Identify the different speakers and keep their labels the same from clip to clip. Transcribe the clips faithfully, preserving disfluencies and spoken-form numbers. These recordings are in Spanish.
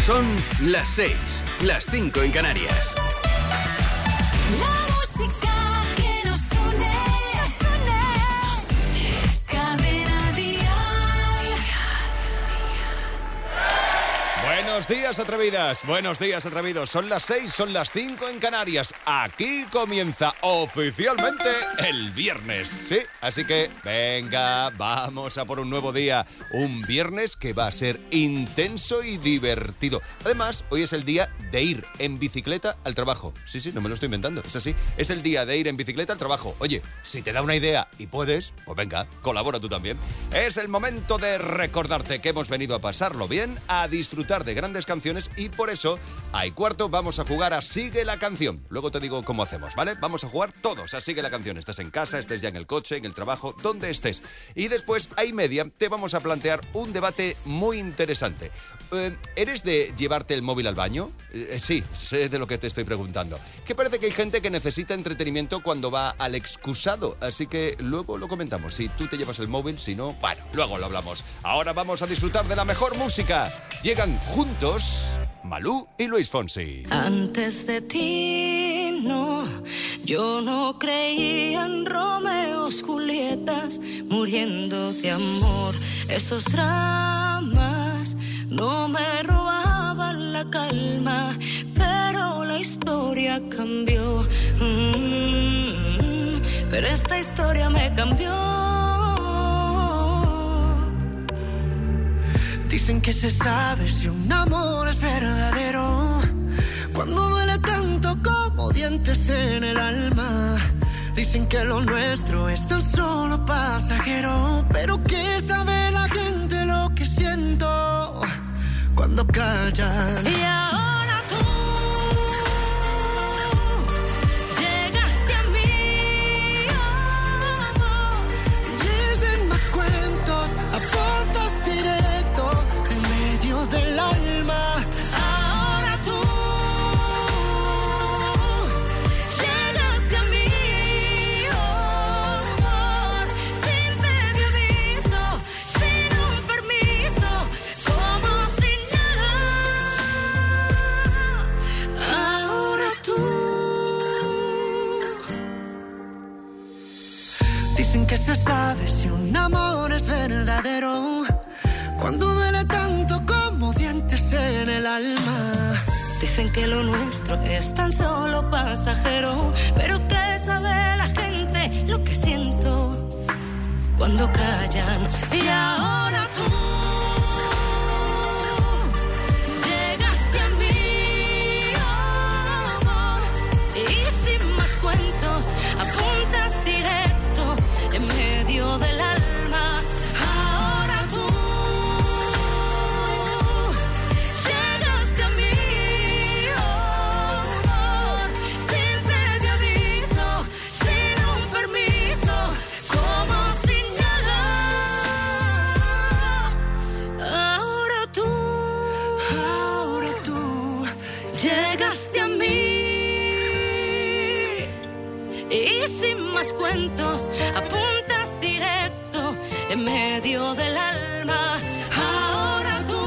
Speaker 1: Son las seis, las cinco en Canarias.
Speaker 2: La música que nos une, nos une, nos une. Cadena Dial.
Speaker 3: Buenos días, atrevidas. Buenos días, atrevidos. Son las seis, son las cinco en Canarias. Aquí comienza oficialmente el viernes. Sí, así que venga, vamos a por un nuevo día. Un viernes que va a ser intenso y divertido. Además, hoy es el día de ir en bicicleta al trabajo. Sí, sí, no me lo estoy inventando. Es así. Es el día de ir en bicicleta al trabajo. Oye, si te da una idea y puedes, pues venga, colabora tú también. Es el momento de recordarte que hemos venido a pasarlo bien, a disfrutar de grandes canciones y por eso, a y cuarto, vamos a jugar a Sigue la Canción. Luego te digo cómo hacemos, ¿vale? Vamos a jugar todos a Sigue la Canción. Estés en casa, estés ya en el coche, en el trabajo, donde estés. Y después, a y media, te vamos a plantear un debate muy interesante. Eh, ¿Eres de llevarte el móvil al baño? Eh, sí, sé de lo que te estoy preguntando. Que parece que hay gente que necesita entretenimiento cuando va al excusado, así que luego lo comentamos. Si tú te llevas el móvil, si no, bueno, luego lo hablamos. Ahora vamos a disfrutar de la mejor música. Llegan juntos Malú y Luis Fonsi.
Speaker 2: Antes de ti, no, yo no creía en Romeos, Julietas, muriendo de amor. Esos dramas no me robaban la calma, pero la historia cambió. Mm, pero esta historia me cambió.
Speaker 4: Dicen que se sabe si un amor es verdadero cuando duele tanto como dientes en el alma. Dicen que lo nuestro es tan solo pasajero, pero que sabe la gente lo que siento cuando callan.
Speaker 2: Y ahora tú llegaste a mí, amor.
Speaker 4: Y es en más cuentos, apuntas directo en medio del alma.
Speaker 2: Ahora tú llegaste a mí, amor, sin previo aviso, sin un permiso, como si nada. Ahora tú.
Speaker 4: Dicen que se sabe si un amor es verdadero cuando duele tanto como dientes en el alma.
Speaker 2: Dicen que lo nuestro es tan solo pasajero, pero que sabe la gente lo que siento cuando callan. Y ahora tú llegaste a mí, amor, y sin más cuentos apuntas directo en medio del alma. Ahora tú llegaste a mí, amor, sin previo aviso, sin un permiso, como si nada. Ahora tú,
Speaker 4: Ahora tú
Speaker 2: llegaste a mí, y sin más cuentos apuntas directo en medio del alma. Ahora tú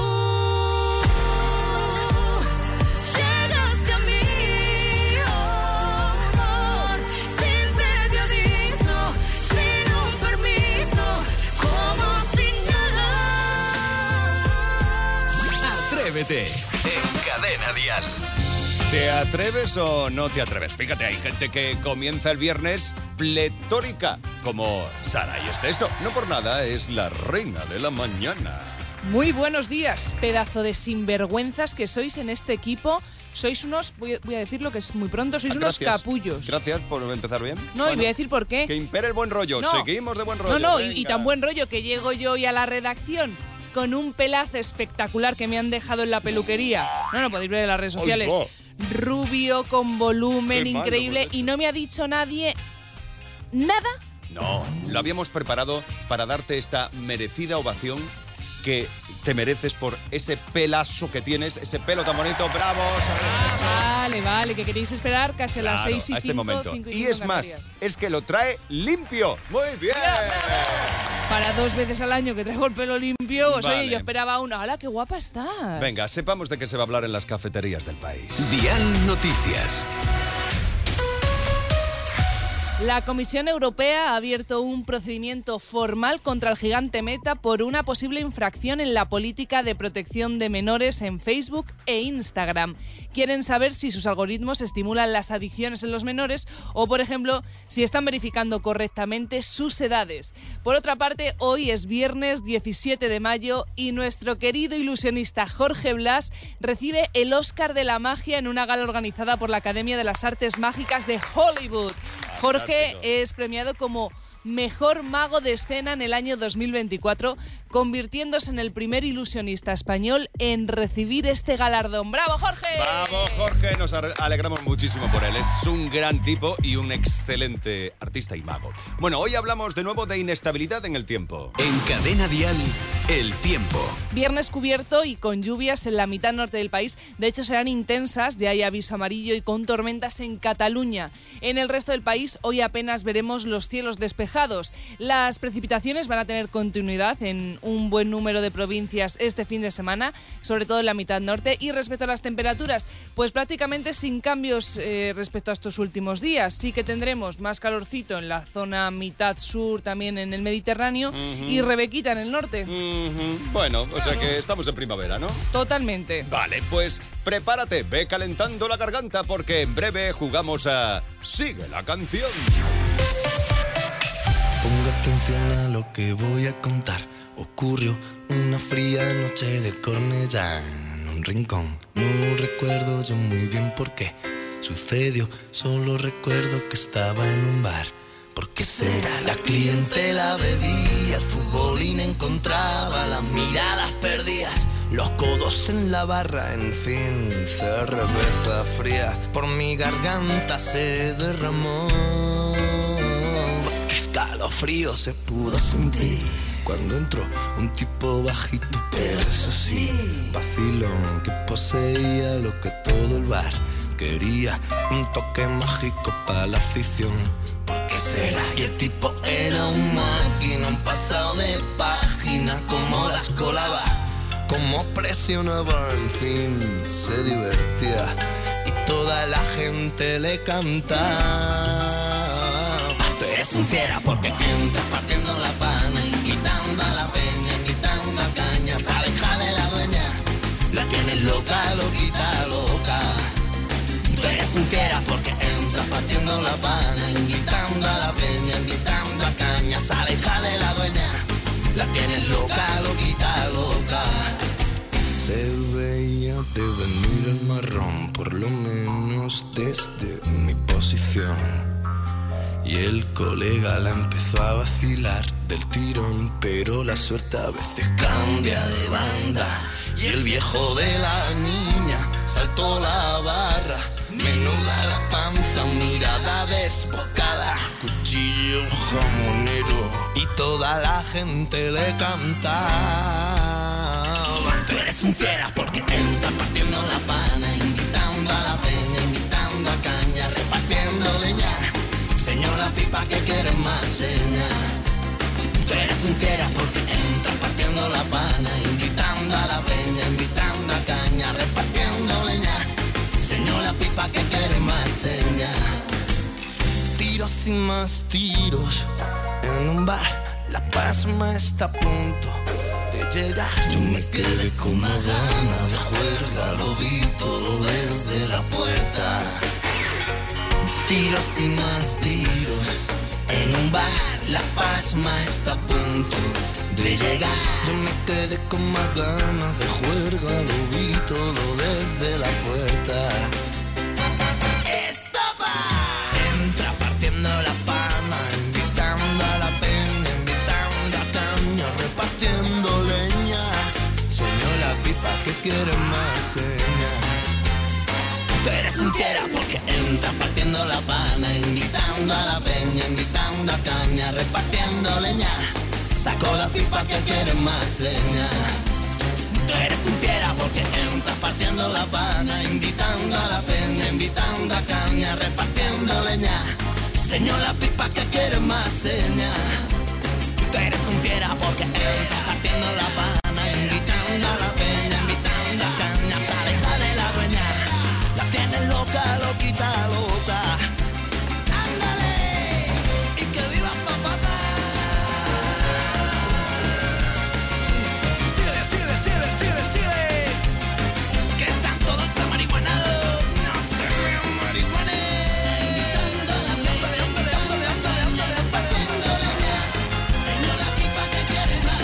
Speaker 2: llegaste a mí, amor, sin previo aviso, sin un permiso, como si nada.
Speaker 1: Atrévete en Cadena Dial.
Speaker 3: ¿Te atreves o no te atreves? Fíjate, hay gente que comienza el viernes pletórica, como Sara y Esteso. No por nada, es la reina de la mañana.
Speaker 5: Muy buenos días, pedazo de sinvergüenzas que sois en este equipo. Sois unos, voy a, voy a decir lo que es muy pronto, sois
Speaker 3: Gracias.
Speaker 5: unos capullos.
Speaker 3: Gracias por empezar bien.
Speaker 5: No,
Speaker 3: Bueno,
Speaker 5: y voy a decir por qué.
Speaker 3: Que impere el buen rollo.
Speaker 5: No.
Speaker 3: Seguimos de buen rollo.
Speaker 5: No, no, y, y
Speaker 3: venga.
Speaker 5: tan buen rollo que llego yo hoy a la redacción con un pelazo espectacular que me han dejado en la peluquería. No, no, podéis ver en las redes sociales.
Speaker 3: Oigo.
Speaker 5: Rubio, con volumen,
Speaker 3: Qué malo,
Speaker 5: increíble.
Speaker 3: pues,
Speaker 5: Y no me ha dicho nadie nada.
Speaker 3: No, lo habíamos preparado para darte esta merecida ovación que te mereces por ese pelazo que tienes, ese pelo tan bonito. ¡Bravo!
Speaker 5: Vale, vale, que queréis esperar casi a las
Speaker 3: Claro,
Speaker 5: seis y
Speaker 3: a este
Speaker 5: cinco,
Speaker 3: momento.
Speaker 5: cinco y
Speaker 3: Y
Speaker 5: cinco
Speaker 3: es
Speaker 5: en
Speaker 3: más,
Speaker 5: Canarias.
Speaker 3: es que lo trae limpio. ¡Muy bien!
Speaker 5: Para dos veces al año que traigo el pelo limpio, pues
Speaker 3: Vale.
Speaker 5: oye, yo esperaba una. ¡Hala, qué guapa estás!
Speaker 3: Venga, sepamos de qué se va a hablar en las cafeterías del país.
Speaker 1: Dial Noticias.
Speaker 5: La Comisión Europea ha abierto un procedimiento formal contra el gigante Meta por una posible infracción en la política de protección de menores en Facebook e Instagram. Quieren saber si sus algoritmos estimulan las adicciones en los menores o, por ejemplo, si están verificando correctamente sus edades. Por otra parte, hoy es viernes diecisiete de mayo y nuestro querido ilusionista Jorge Blas recibe el Oscar de la Magia en una gala organizada por la Academia de las Artes Mágicas de Hollywood. Jorge es premiado como Mejor Mago de Escena en el año dos mil veinticuatro, convirtiéndose en el primer ilusionista español en recibir este galardón. ¡Bravo, Jorge!
Speaker 3: Vamos, Jorge, nos alegramos muchísimo por él. Es un gran tipo y un excelente artista y mago. Bueno, hoy hablamos de nuevo de inestabilidad en el tiempo.
Speaker 1: En Cadena Dial, el tiempo.
Speaker 5: Viernes cubierto y con lluvias en la mitad norte del país. De hecho, serán intensas, ya hay aviso amarillo y con tormentas en Cataluña. En el resto del país, hoy apenas veremos los cielos despejados. Las precipitaciones van a tener continuidad en un buen número de provincias este fin de semana, sobre todo en la mitad norte. Y respecto a las temperaturas, pues prácticamente sin cambios eh, respecto a estos últimos días. Sí que tendremos más calorcito en la zona mitad sur, también en el Mediterráneo, uh-huh. y rebequita en el norte.
Speaker 3: Uh-huh. Bueno, o sea que estamos en primavera, ¿no?
Speaker 5: Totalmente.
Speaker 3: Vale, pues prepárate, ve calentando la garganta porque en breve jugamos a Sigue la canción.
Speaker 4: Ponga atención a lo que voy a contar. Ocurrió una fría noche de Cornellá en un rincón. No recuerdo yo muy bien por qué sucedió. Solo recuerdo que estaba en un bar. ¿Por qué será? La clientela bebía, el futbolín encontraba, las miradas perdidas, los codos en la barra, en fin, cerveza fría por mi garganta se derramó. Escalofrío se pudo sentir cuando entró un tipo bajito, pero eso sí, vacilón que poseía lo que todo el bar quería, un toque mágico para la afición. ¿Por qué será? Y el tipo era un máquina, un pasado de página, como las colaba, como presionaba, en fin, se divertía y toda la gente le cantaba. Es un fiera porque entra partiendo la pana, invitando a la peña, invitando a caña, se aleja de la dueña, la tienes loca, loquita, loca. Tú eres un fiera porque entra partiendo la pana, invitando a la peña, invitando a caña, se aleja de la dueña, la tienes loca, loquita, loca. Se veía de venir el marrón, por lo menos desde mi posición. Y el colega la empezó a vacilar del tirón, pero la suerte a veces cambia de banda. Y el viejo de la niña saltó la barra, menuda la panza, mirada desbocada, cuchillo jamonero, y toda la gente le cantaba. Tú eres un fiera porque entras partiendo la pana, invitando a la peña, invitando a caña, repartiendo leña. Señora pipa que quiere más señal. Tú eres un fiera porque entras partiendo la pana, invitando a la peña, invitando a caña, repartiendo leña. Señora pipa que quiere más señal. Tiros y más tiros en un bar, la pasma está a punto de llegar. Yo me quedé con más ganas de juerga, lo vi todo desde la puerta. Tiros y más tiros en un bar, la pasma está a punto de llegar. Yo me quedé con más ganas de juerga, lo vi todo desde la puerta. ¡Estopa! Entra partiendo la pana, invitando a la peña, invitando a caña, repartiendo leña. Soñó la pipa que quiere más señas. Tú eres un fiera porque entras partiendo la pana, invitando a la peña, invitando a caña, repartiendo leña. Sacó la pipa que quiere más señas. Tú eres un fiera porque entras partiendo la pana, invitando a la peña, invitando a caña, repartiendo leña. Señor la pipa que quiere más señas.
Speaker 6: Tú eres un fiera porque entras partiendo la pana, invitando a la peña, invitando a cañas, aleja de la dueña. La tienes loca, loquita, loca. Ándale, y que viva Zapata. Síguele, síguele, síguele, síguele, síguele. Que están todos tan marihuanados. No se vean marihuanes. Ándale, ándale, ándale, ándale, ándale, ándale. Señor, la pipa que quiere más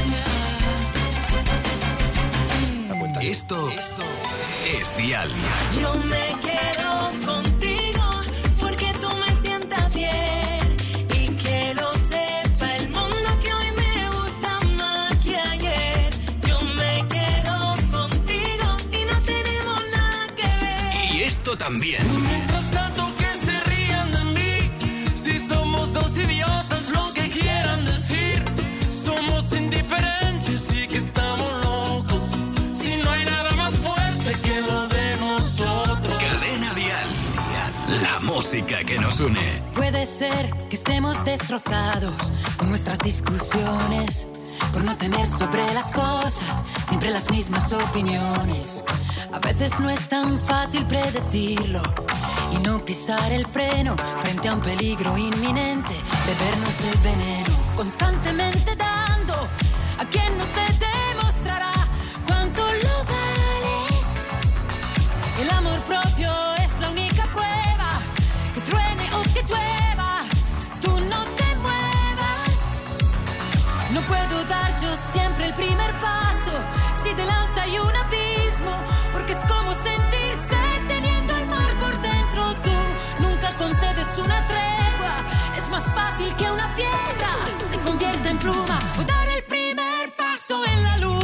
Speaker 6: señal.
Speaker 1: Esto, esto es Dial.
Speaker 2: Yo me quedo contigo porque tú me sientas bien y que lo sepa el mundo que hoy me gusta más que ayer. Yo me quedo contigo y no tenemos nada que ver.
Speaker 1: Y esto también.
Speaker 6: Mientras tanto que se rían de mí, si somos dos idiotas lo que quieran decir, somos indiferentes y que estamos locos, si no hay nada más fuerte que lo de nosotros.
Speaker 1: Cadena Dial. La música que nos une.
Speaker 2: Puede ser que estemos destrozados con nuestras discusiones, por no tener sobre las cosas siempre las mismas opiniones. A veces no es tan fácil predecirlo y no pisar el freno frente a un peligro inminente, bebernos el veneno, constantemente dando a quien no te demostrará cuánto lo vales. El amor propio es la única prueba, que truene o que llueva, tú no te muevas. No puedo dar yo siempre el primer paso si delante hay un abismo, porque es como sentirse teniendo el mar por dentro. Tú nunca concedes una tregua, es más fácil que una piedra se convierta en pluma o dar el primer paso en la luna.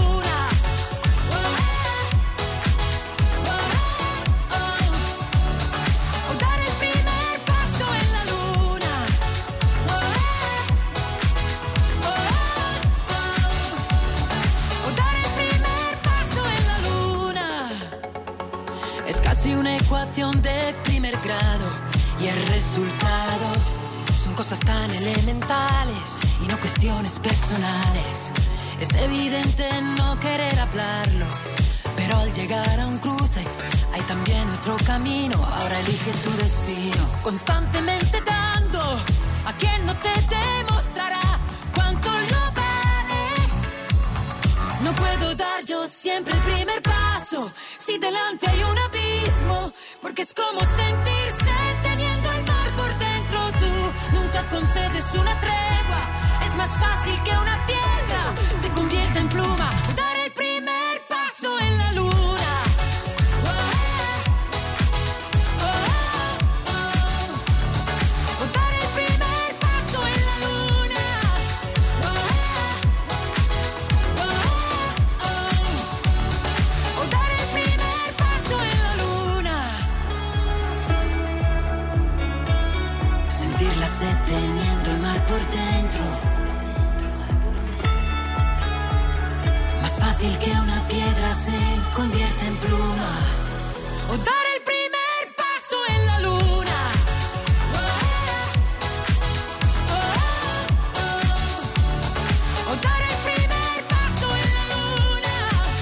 Speaker 2: O dar el primer paso en la luna. O dar el primer paso en la luna. Es casi una ecuación de primer grado y el resultado son cosas tan elementales y no cuestiones personales. Es evidente no querer hablarlo, pero al llegar a un cruce hay también otro camino. Ahora elige tu destino, constantemente dando a quien no te demostrará cuánto lo vales. No puedo dar yo siempre el primer paso si delante hay un abismo, porque es como sentirse teniendo el mar por dentro. Tú nunca concedes una tregua, es más fácil que una piedra se convierta en pluma o dar el primer paso en la luna. O dar el primer paso en la luna. O dar el primer paso en la luna. Sentir la sed teniendo el mar por dentro. Más fácil que una piedra se convierte en pluma. O dar el primer paso en la luna. O dar el primer paso en la luna.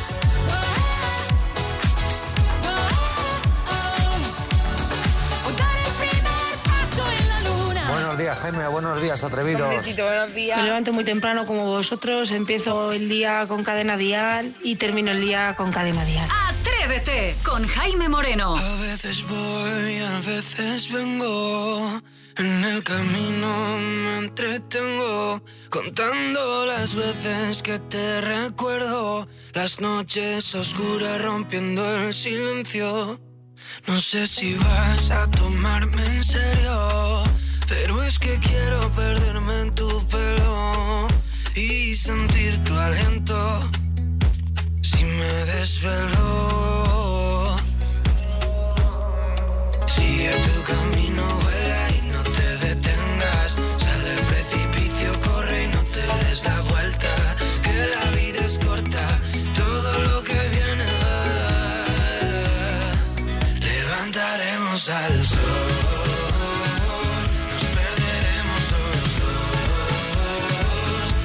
Speaker 2: O dar el primer paso en la luna.
Speaker 7: Buenos días, Jaime. Buenos días, atrevidos.
Speaker 8: Buenos días. Me levanto muy temprano como vosotros, empiezo el día con Cadena Dial y termino el día con Cadena Dial.
Speaker 9: Atrévete con Jaime Moreno.
Speaker 4: A veces voy, a veces vengo. En el camino me entretengo, contando las veces que te recuerdo. Las noches oscuras rompiendo el silencio. No sé si vas a tomarme en serio, pero es que quiero perderme en tu pelo y sentir tu aliento si me desvelo. Sigue tu camino, vuela y no te detengas. Sal del precipicio, corre y no te des la vuelta. Que la vida es corta, todo lo que viene va. Levantaremos al sol. Nos perderemos los dos.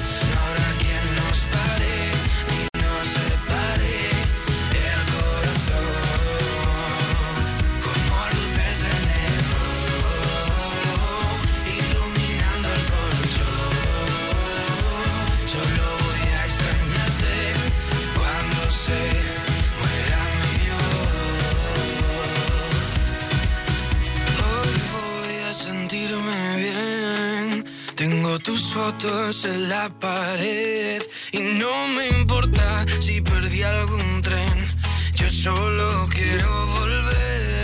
Speaker 4: fotos en la pared y no me importa si perdí algún tren. Yo solo quiero volver.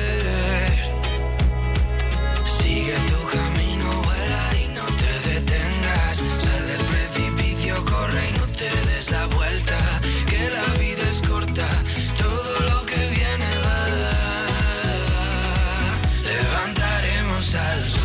Speaker 4: Sigue tu camino, vuela y no te detengas. Sal del precipicio, corre y no te des la vuelta. Que la vida es corta, todo lo que viene va. Levantaremos al sol.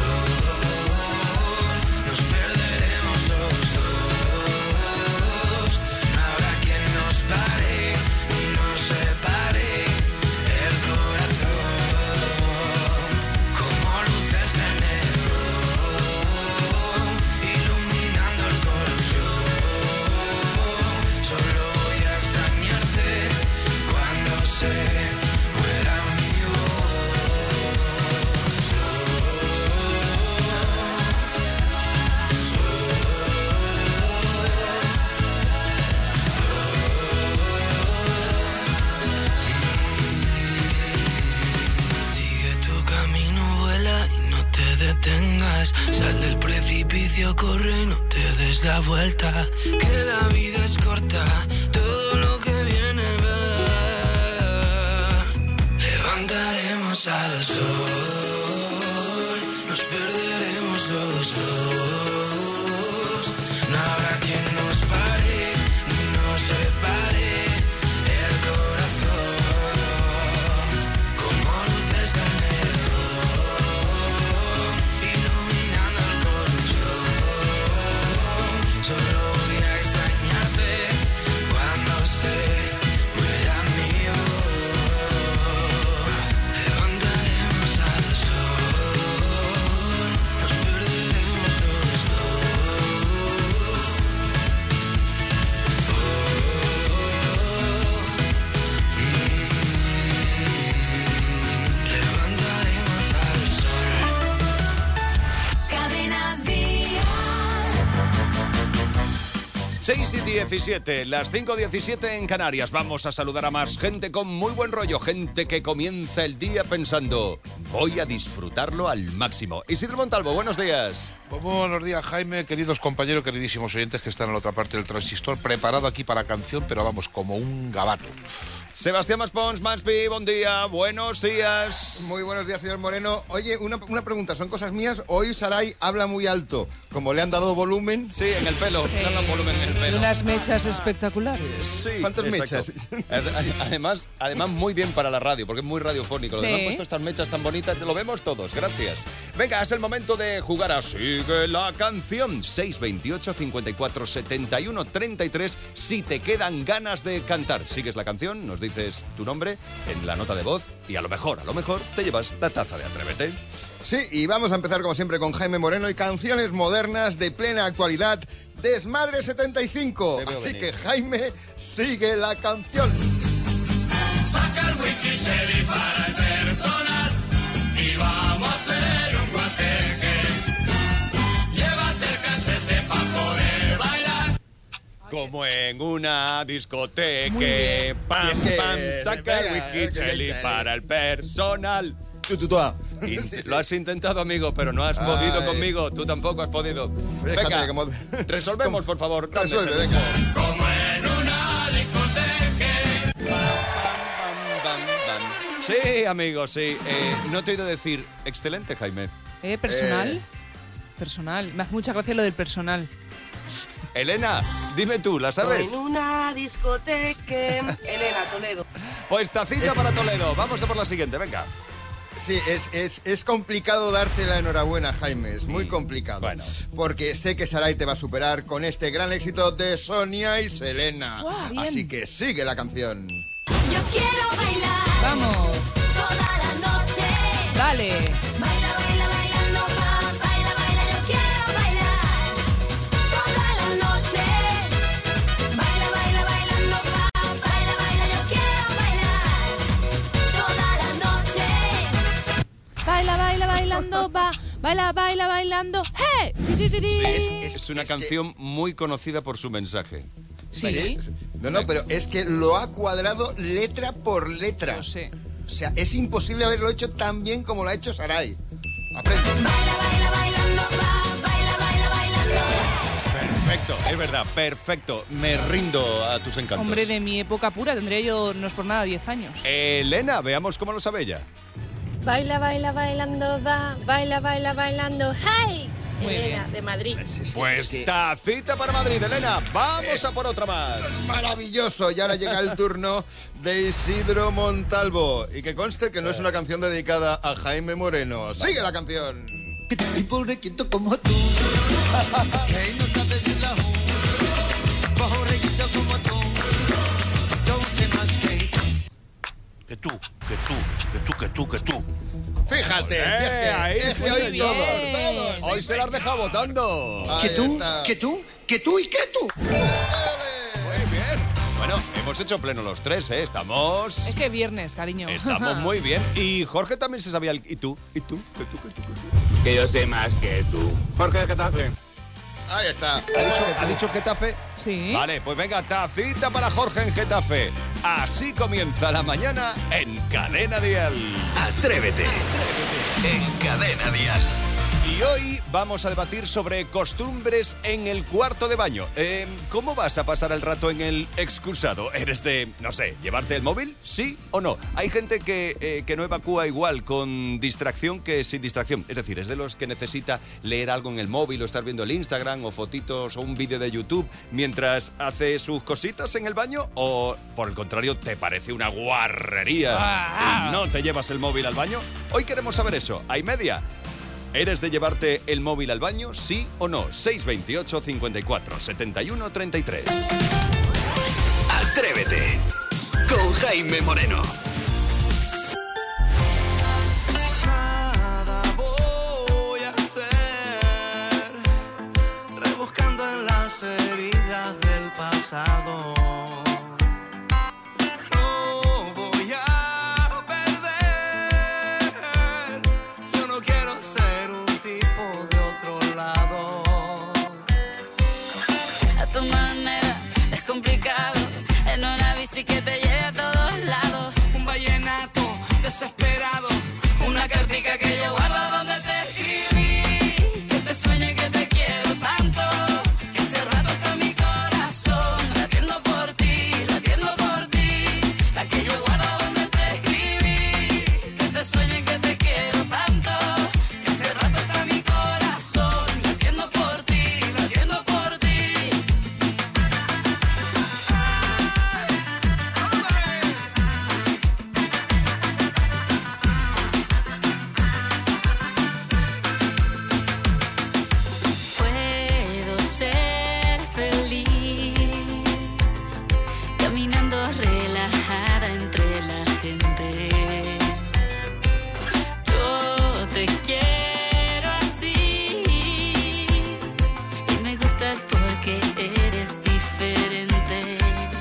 Speaker 4: Sal del precipicio, corre y no te des la vuelta. Que la vida es corta, todo lo que viene va. Levantaremos al sol, nos perderemos los dos. No habrá quien nos pare ni nos separe. El corazón, como luces de
Speaker 3: seis y diecisiete, las cinco diecisiete en Canarias. Vamos a saludar a más gente con muy buen rollo, gente que comienza el día pensando, voy a disfrutarlo al máximo. Isidro Montalvo, buenos días.
Speaker 10: Pues muy buenos días, Jaime, queridos compañeros, queridísimos oyentes que están en la otra parte del transistor, preparado aquí para la canción, pero vamos, como un gabato.
Speaker 3: Sebastián Maspons, Maspi, buen día, buenos días.
Speaker 11: Muy buenos días, señor Moreno. Oye, una, una pregunta, ¿son cosas mías? Hoy Saray habla muy alto, como le han dado volumen.
Speaker 3: Sí, en el pelo, sí. Le han dado volumen en el pelo.
Speaker 5: Unas mechas espectaculares.
Speaker 3: Sí,
Speaker 11: ¿cuántas
Speaker 3: exacto. mechas? Además, además, muy bien para la radio, porque es muy radiofónico. Lo
Speaker 5: Sí.
Speaker 3: que me han puesto estas mechas tan bonitas, lo vemos todos, gracias. Venga, es el momento de jugar a Sigue la Canción. seis veintiocho, cincuenta y cuatro, setenta y uno, treinta y tres. Si te quedan ganas de cantar, sigues la canción, nos dices tu nombre en la nota de voz y a lo mejor, a lo mejor, te llevas la taza de Atrévete.
Speaker 11: Sí, y vamos a empezar como siempre con Jaime Moreno y canciones modernas de plena actualidad. Desmadre setenta y cinco. Así venir. Que Jaime, sigue la canción.
Speaker 6: Saca el wiki Shelly para el personal y vamos a hacer un guateque. Llévate el casete para poder bailar.
Speaker 3: Como en una discoteca. Pam,
Speaker 11: Sí, es que
Speaker 3: pam, saca
Speaker 11: venga,
Speaker 3: el wiki Shelly para el personal.
Speaker 11: Tú, tú, tú, ah.
Speaker 3: Y
Speaker 11: Sí, sí.
Speaker 3: lo has intentado, amigo, pero no has
Speaker 11: Ay.
Speaker 3: podido conmigo. Tú tampoco has podido.
Speaker 11: Fíjate
Speaker 3: Venga,
Speaker 11: cómo-
Speaker 3: resolvemos, por favor. ¿Dónde
Speaker 11: Resuelve,
Speaker 3: es el
Speaker 11: venga.
Speaker 3: ritmo?
Speaker 6: Como en una discoteca.
Speaker 3: Bam, bam, bam. Sí, amigo, sí. Eh, no te he oído decir excelente, Jaime.
Speaker 5: ¿Eh? ¿Personal?
Speaker 11: Eh.
Speaker 5: Personal. Me hace mucha gracia lo del personal.
Speaker 3: Elena, dime tú, ¿la sabes?
Speaker 12: En una discoteca. Elena Toledo.
Speaker 3: Pues tacita
Speaker 11: Es-
Speaker 3: para Toledo. Vamos a por la siguiente, venga.
Speaker 11: Sí, es, es, es complicado darte la enhorabuena, Jaime, es muy complicado.
Speaker 3: Bueno.
Speaker 11: Porque sé que Saray te va a superar con este gran éxito de Sonia y Selena.
Speaker 5: Guau, bien.
Speaker 11: Así que sigue la canción.
Speaker 2: Yo quiero bailar
Speaker 5: Vamos.
Speaker 2: toda la noche.
Speaker 5: Dale.
Speaker 2: Baila, baila, bailando, pa, baila, baila, yo quiero bailar toda la noche. Baila, baila, bailando, pa, baila, baila, yo quiero bailar toda la noche.
Speaker 5: Baila, baila, bailando, va. Baila, baila, bailando. ¡Hey! Tiririri.
Speaker 11: Es-
Speaker 3: Es una
Speaker 11: es que-
Speaker 3: canción muy conocida por su mensaje.
Speaker 5: Sí.
Speaker 11: No, no, pero es que lo ha cuadrado letra por letra.
Speaker 5: Lo sé.
Speaker 11: O sea, es imposible haberlo hecho tan bien como lo ha hecho Saray. Aprende.
Speaker 2: Baila, baila, bailando, pa, baila, baila, bailando.
Speaker 3: perfecto, es verdad, perfecto. Me rindo a tus encantos.
Speaker 5: Hombre, de mi época pura, tendría yo, no es por nada, diez años.
Speaker 3: Elena, veamos cómo lo sabe ella.
Speaker 13: Baila, baila, bailando, va, baila, baila, bailando, ¡hey!
Speaker 5: Muy
Speaker 13: Elena,
Speaker 5: bien.
Speaker 13: de Madrid.
Speaker 3: Pues tacita para Madrid, Elena. Vamos a por otra más.
Speaker 11: Maravilloso. Y ahora llega el turno de Isidro Montalvo. Y que conste que no es una canción dedicada a Jaime Moreno. ¡Sigue la canción!
Speaker 4: Y pobrequito como tú, que no sabes de la ju, pobrequito como tú, yo sé más que
Speaker 10: Que tú, que tú, que tú, que tú, que tú.
Speaker 11: Fíjate,
Speaker 3: Eh,
Speaker 11: si es que,
Speaker 3: ahí
Speaker 11: es
Speaker 3: sí,
Speaker 11: que
Speaker 3: muy
Speaker 11: hoy
Speaker 3: bien.
Speaker 11: todos, todos.
Speaker 3: Hoy se la has dejado votando.
Speaker 11: Ahí
Speaker 4: que tú,
Speaker 11: está.
Speaker 4: que tú, que tú y que tú.
Speaker 3: Muy bien. Bueno, hemos hecho pleno los tres, ¿eh? Estamos...
Speaker 5: Es que viernes, cariño.
Speaker 3: Estamos muy bien. Y Jorge también se sabía el... ¿Y tú? ¿Y tú? ¿Que tú? ¿Que tú? ¿Que tú?
Speaker 14: Que yo sé más que tú. Jorge, ¿qué tal?
Speaker 11: Ahí está.
Speaker 3: ¿Ha dicho, ¿Ha dicho Getafe?
Speaker 5: Sí.
Speaker 3: Vale, pues venga, tacita para Jorge en Getafe. Así comienza la mañana en Cadena Dial.
Speaker 1: Atrévete. En Cadena Dial.
Speaker 3: Y hoy vamos a debatir sobre costumbres en el cuarto de baño. Eh, ¿Cómo vas a pasar el rato en el excusado? ¿Eres de, no sé, llevarte el móvil? ¿Sí o no? Hay gente que, eh, que no evacúa igual con distracción que sin distracción. Es decir, es de los que necesita leer algo en el móvil o estar viendo el Instagram o fotitos o un vídeo de YouTube mientras hace sus cositas en el baño. O, por el contrario, te parece una guarrería
Speaker 5: Ah.
Speaker 3: y no te llevas el móvil al baño. Hoy queremos saber eso. ¿Hay media? ¿Eres de llevarte el móvil al baño? ¿Sí o no? seis veintiocho, cincuenta y cuatro, setenta y uno, treinta y tres.
Speaker 1: Atrévete. Con Jaime Moreno.
Speaker 6: Nada voy a hacer, rebuscando en las heridas del pasado. No voy a perder, yo no quiero ser un tipo de otro lado.
Speaker 15: A tu manera es complicado, en una bici que te lleve a todos lados.
Speaker 6: Un vallenato desesperado, una cartica que yo guardo donde te escribí, que te sueño y que te quiero tanto, que hace rato está mi corazón latiendo por ti, latiendo por ti, la que yo guardo donde te escribí, que te sueño y que te quiero tanto, que hace rato está mi corazón latiendo por ti, latiendo por ti.
Speaker 15: Puedo ser feliz caminando relajada entre la gente. Yo te quiero así y me gustas porque eres diferente.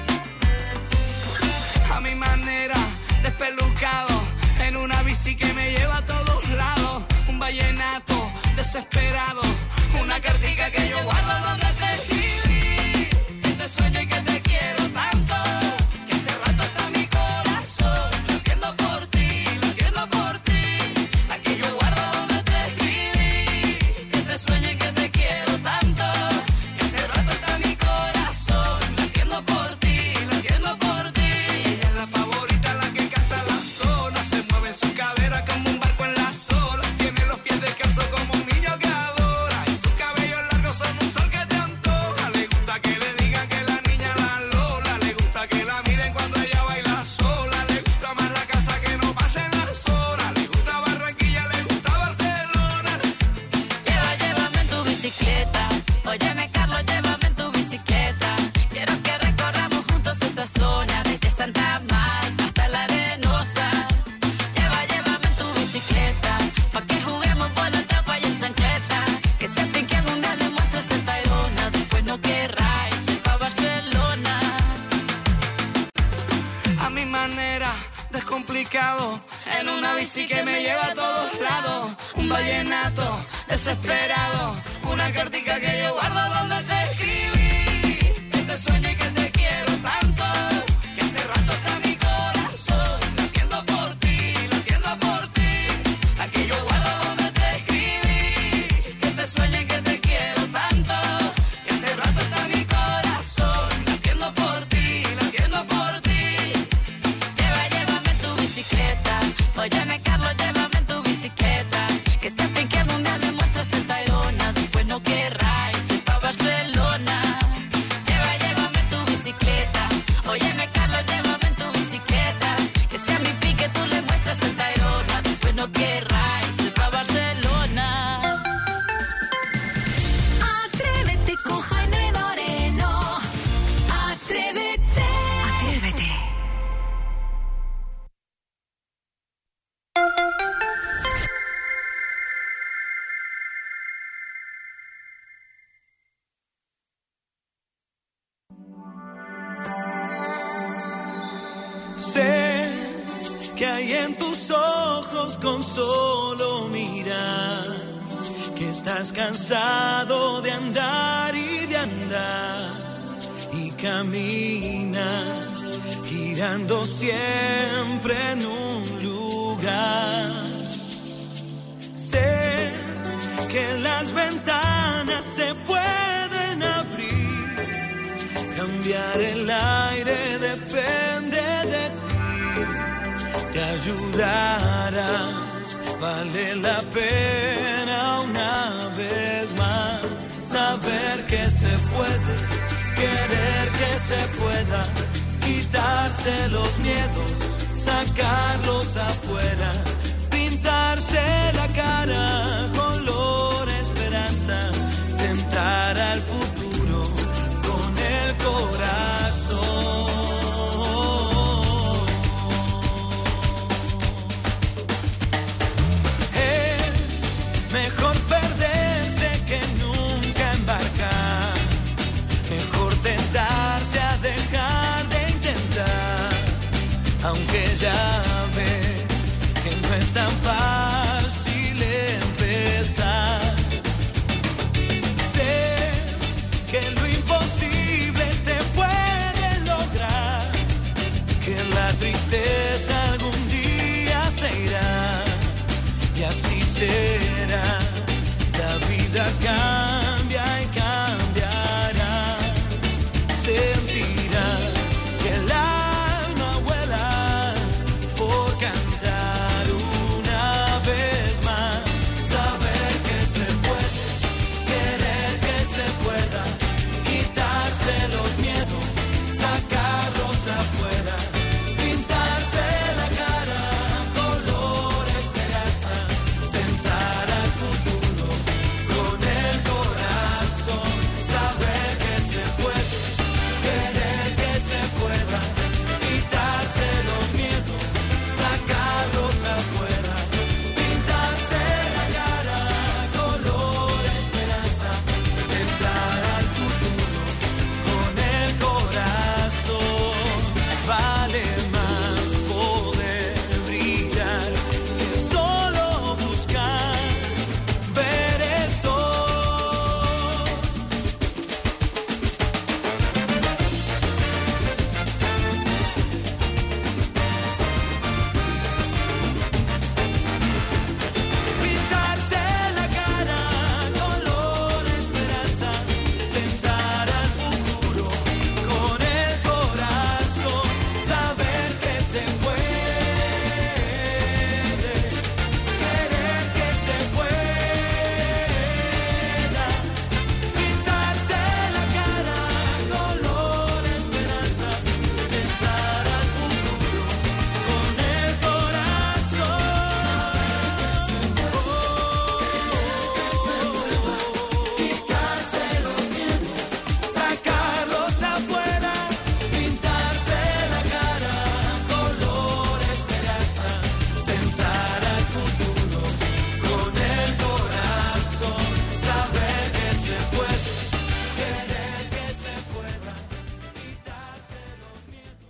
Speaker 6: A mi manera, despelucado, en una bici que me lleva a todos lados. Un vallenato desesperado, una cartica que yo guardo donde te escribí, que te sueño y que te quiero tanto, que hace rato está mi corazón latiendo por ti, latiendo por ti, la que yo guardo donde te escribí, que te sueño y que te quiero tanto, que hace rato está mi corazón latiendo por ti, latiendo por ti. Ella es la favorita, la que canta la zona, se mueve en su cadera como un barco en las olas, tiene los pies descalzos como un niño que adora, y sus cabellos largos son un sol que te antoja. Le gusta que le digan que la niña la Lola, le gusta que la miren cuando ella baila sola, le gusta más la casa que no pasen las horas, le gusta Barranquilla, le gusta Barcelona.
Speaker 15: Lleva, llévame en tu bicicleta. Óyeme, Carlos, llévame en tu bicicleta. Quiero que recorramos juntos esa zona, desde Santa Marta hasta la Arenosa. Lleva, llévame en tu bicicleta, pa' que juguemos por la tapa y en chancheta. Que se fin que algún día le muestres el Tayrona, después no querráis ir pa' Barcelona.
Speaker 6: A mi manera, descomplicado, en una bici que me lleva a todos lados. Un vallenato desesperado, una cartica que yo guardo donde te escribí, que te sueño y que te quiero tanto, que hace rato está mi corazón latiendo por ti, latiendo por ti, la que yo guardo donde te escribí, que te sueño y que te quiero tanto, que hace rato está
Speaker 16: en tus ojos con solo mirar, que estás cansado de andar y de andar, y camina girando siempre en un lugar. Sé que las ventanas se pueden abrir, cambiar el aire depende de ti, te ayudará, vale la pena una vez más saber que se puede, querer que se pueda, quitarse los miedos, sacarlos afuera, pintarse la cara color esperanza, tentar al futuro con el corazón. Es mejor perderse que nunca embarcar, mejor tentarse a dejar de intentar, aunque ya ves que no es tan fácil empezar. Sé que lo imposible se puede lograr, que la tristeza algún día se irá, y así será. La vida cambia y cambiará, sentirás que el alma vuela por cantar una vez más, saber que se puede, querer que se pueda, quitarse los miedos, sacarlos afuera, pintarse la cara color esperanza, tentar al futuro con el corazón, saber que se puede, querer que se pueda, quitarse los miedos, sacarlos afuera, pintarse la cara color esperanza, tentar al futuro con el corazón. Vale más poder brillar que solo buscar ver el sol. Pintarse la cara color esperanza, tentar al futuro con el corazón, saber que se puede, querer que se pueda, pintarse la cara color esperanza, tentar al futuro con el corazón. Quitarse los miedos, sacarlos afuera, pintarse la cara color esperanza, tentar al futuro con el corazón, saber que se puede, querer que se pueda, quitarse los miedos.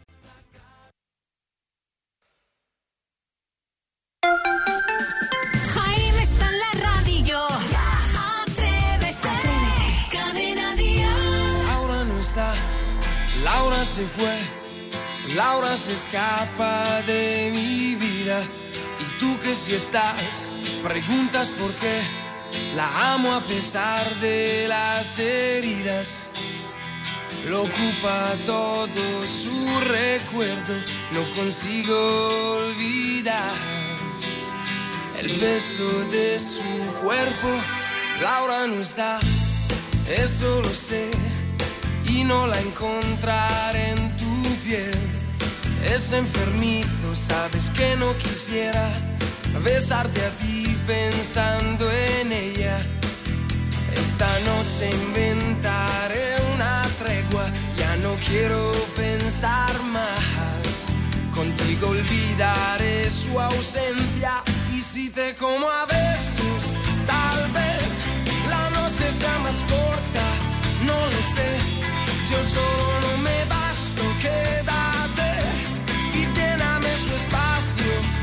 Speaker 9: Jaime está en la radio. Atrévete. Cadena Dial.
Speaker 6: Laura no está, Laura se fue, Laura se escapa de mi vida. Y tú que si estás, preguntas por qué. La amo a pesar de las heridas. Lo ocupa todo su recuerdo, no consigo olvidar el beso de su cuerpo. Laura no está, eso lo sé, y no la encontraré en tu piel. Es enfermizo, sabes que no quisiera besarte a ti pensando en ella. Esta noche inventaré una tregua, ya no quiero pensar más. Contigo olvidaré su ausencia, y si te como a besos, tal vez la noche sea más corta, no lo sé. Yo solo no me basto, quédate y lléname su espacio.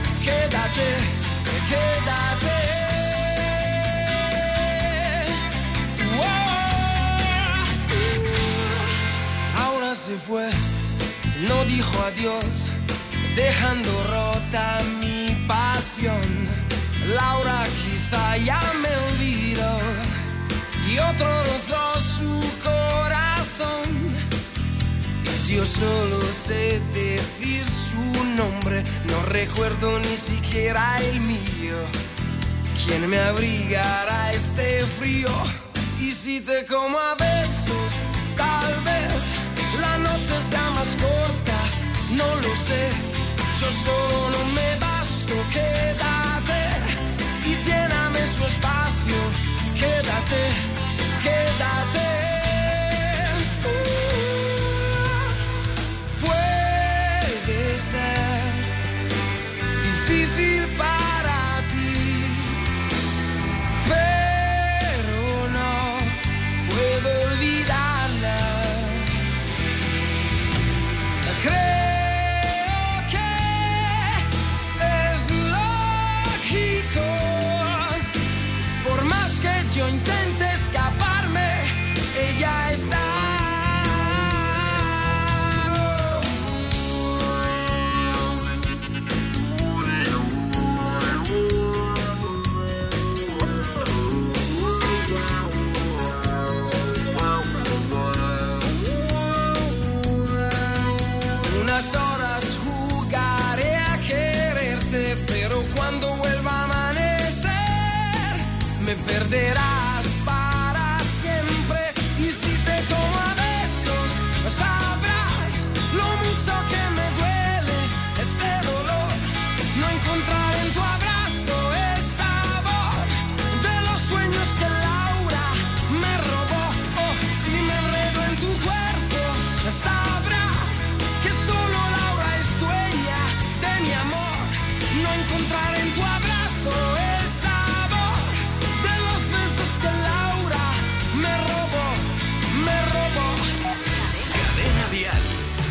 Speaker 6: fue, no dijo adiós, dejando rota mi pasión. Laura quizá ya me olvidó y otro rozó su corazón. Y yo solo sé decir su nombre, no recuerdo ni siquiera el mío. ¿Quién me abrigará este frío? Y si te como a besos, tal vez la noche sea más corta, no lo sé. Yo solo no me basto, quédate y lléname su espacio. Quédate, quédate. Uh, puede ser difícil para ti, pero no puedo olvidarla. Creo que es lógico, por más que yo intente escaparme, ella está. Unas horas jugaré a quererte, pero cuando vuelva a amanecer me perderás para siempre. Y si te tomo a besos, sabrás lo mucho que me duele este dolor. No encontrar en tu abrazo el sabor de los sueños que Laura me robó. Oh, si me enredo en tu cuerpo, sabrás que solo Laura es dueña de mi amor. No encontrar en tu abrazo el sabor de los besos que Laura me robó, me robó.
Speaker 1: Cadena Dial.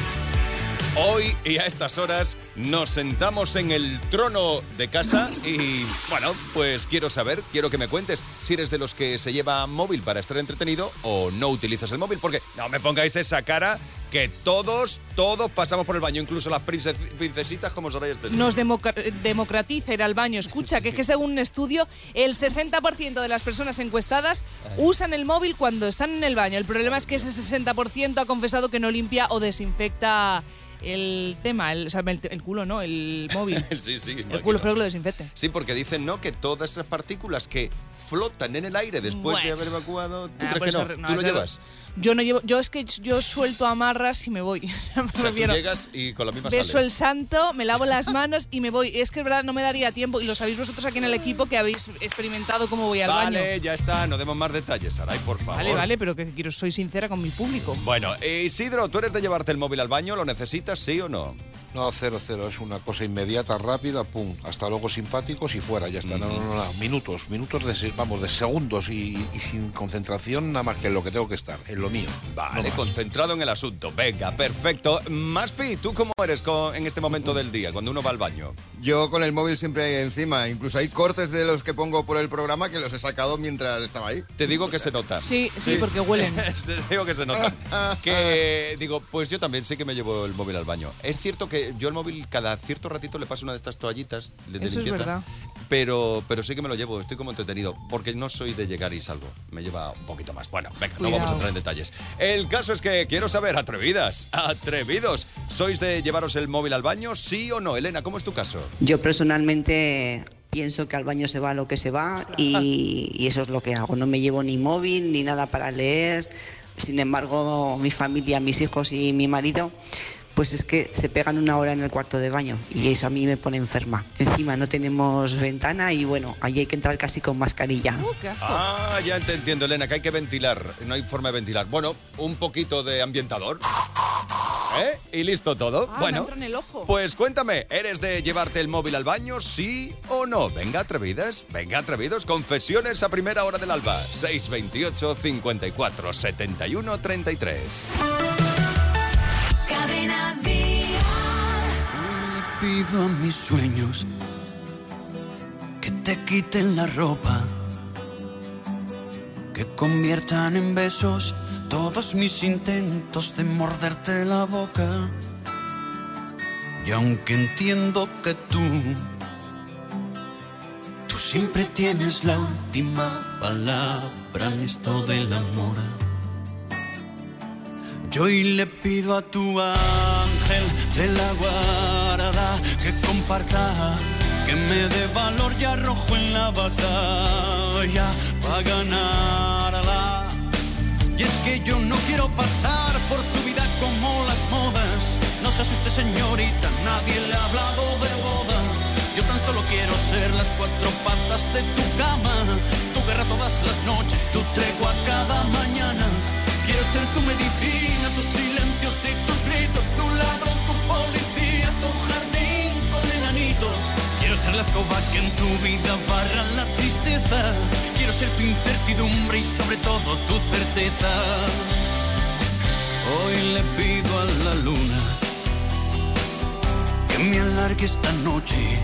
Speaker 3: Hoy y a estas horas nos sentamos en el trono de casa y, bueno, pues quiero saber, quiero que me cuentes si eres de los que se lleva móvil para estar entretenido o no utilizas el móvil, porque no me pongáis esa cara que todos, todos pasamos por el baño, incluso las princes- princesitas como Soraya Estesor.
Speaker 5: Nos democa- democratiza ir al baño. Escucha, que es que según un estudio, el sesenta por ciento de las personas encuestadas usan el móvil cuando están en el baño. El problema es que ese sesenta por ciento ha confesado que no limpia o desinfecta el tema, el, o sea, el, el culo, ¿no? El móvil.
Speaker 3: Sí, sí,
Speaker 5: El
Speaker 3: imagino.
Speaker 5: culo, espero que lo desinfecte.
Speaker 3: Sí, porque dicen, ¿no?, que todas esas partículas que flotan en el aire después
Speaker 5: Bueno.
Speaker 3: de haber evacuado, ¿tú
Speaker 5: Ah,
Speaker 3: crees
Speaker 5: pues
Speaker 3: que no?
Speaker 5: eso- no,
Speaker 3: ¿Tú lo
Speaker 5: eso-
Speaker 3: llevas?
Speaker 5: Yo no llevo, yo es que yo suelto amarras y me voy. O sea, me
Speaker 3: O sea, tú
Speaker 5: refiero,
Speaker 3: llegas y con la misma
Speaker 5: beso
Speaker 3: sales.
Speaker 5: el santo, me lavo las manos y me voy. Es que es verdad, no me daría tiempo. Y lo sabéis vosotros aquí en el equipo que habéis experimentado cómo voy al
Speaker 3: Vale,
Speaker 5: baño.
Speaker 3: ya está, no demos más detalles, Saray, por favor.
Speaker 5: Vale, vale, pero que quiero, soy sincera con mi público.
Speaker 3: Bueno, eh, Isidro, ¿tú eres de llevarte el móvil al baño? ¿Lo necesitas, sí o no?
Speaker 10: No, cero, cero. Es una cosa inmediata, rápida, pum. Hasta luego simpáticos y fuera, ya está. No, no, no, no. Minutos, minutos de, se- vamos, de segundos y, y sin concentración, nada más que en lo que tengo que estar, en lo mío.
Speaker 3: Vale,
Speaker 10: No más.
Speaker 3: concentrado en el asunto. Venga, perfecto. Maspi, ¿tú cómo eres con- en este momento del día, cuando uno va al baño?
Speaker 11: Yo con el móvil siempre encima. Incluso hay cortes de los que pongo por el programa que los he sacado mientras estaba ahí.
Speaker 3: Te digo que se nota.
Speaker 5: Sí, sí, porque huelen.
Speaker 3: Te digo que se nota. Que digo, pues yo también sé que me llevo el móvil al baño. Es cierto que yo el móvil cada cierto ratito le paso una de estas toallitas de, de
Speaker 5: Eso es
Speaker 3: limpieza.
Speaker 5: verdad.
Speaker 3: Pero, pero sí que me lo llevo, estoy como entretenido, porque no soy de llegar y salgo. Me lleva un poquito más. Bueno, venga, no
Speaker 5: Cuidado.
Speaker 3: vamos a entrar en detalles. El caso es que quiero saber, atrevidas, atrevidos, ¿sois de llevaros el móvil al baño, sí o no? Elena, ¿cómo es tu caso?
Speaker 17: Yo personalmente pienso que al baño se va lo que se va y, y eso es lo que hago. No me llevo ni móvil ni nada para leer. Sin embargo, mi familia, mis hijos y mi marido, pues es que se pegan una hora en el cuarto de baño y eso a mí me pone enferma. Encima no tenemos ventana y bueno, ahí hay que entrar casi con mascarilla.
Speaker 5: Uh, qué asco.
Speaker 3: Ah, ya te entiendo, Elena, que hay que ventilar. No hay forma de ventilar. Bueno, un poquito de ambientador. ¿Eh? Y listo todo.
Speaker 5: Ah, me
Speaker 3: bueno,
Speaker 5: entra en el ojo.
Speaker 3: pues cuéntame, ¿eres de llevarte el móvil al baño, sí o no? Venga, atrevidas, venga, atrevidos. Confesiones a primera hora del alba. seis veintiocho, cincuenta y cuatro, setenta y uno, treinta y tres.
Speaker 9: Cadena Dial.
Speaker 16: Le pido a mis sueños que te quiten la ropa, que conviertan en besos todos mis intentos de morderte la boca. Y aunque entiendo que tú, tú siempre tienes la última palabra en esto del amor, yo hoy le pido a tu ángel de la guarda que comparta, que me dé valor y arrojo en la batalla para ganarla. Y es que yo no quiero pasar por tu vida como las modas. No se asuste, señorita, nadie le ha hablado de boda. Yo tan solo quiero ser las cuatro patas de tu cama, tu guerra todas las noches, tu tregua cada mañana. Quiero ser tu medicina, tus silencios y tus gritos, tu ladrón, tu policía, tu jardín con enanitos. Quiero ser la escoba que en tu vida barra la tristeza. Quiero ser tu incertidumbre y sobre todo tu certeza. Hoy le pido a la luna que me alargue esta noche